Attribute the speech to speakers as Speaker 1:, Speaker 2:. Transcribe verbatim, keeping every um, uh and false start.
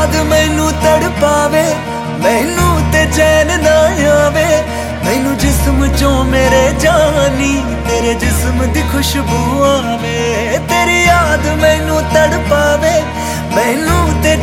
Speaker 1: याद मैनू तड़पावे, मैनू ते चैन ना आवे। मैनू जिस्म चो मेरे जानी तेरे जिस्म दी खुशबू आवे। तेरी याद मैनू तड़पावे, मैनू ते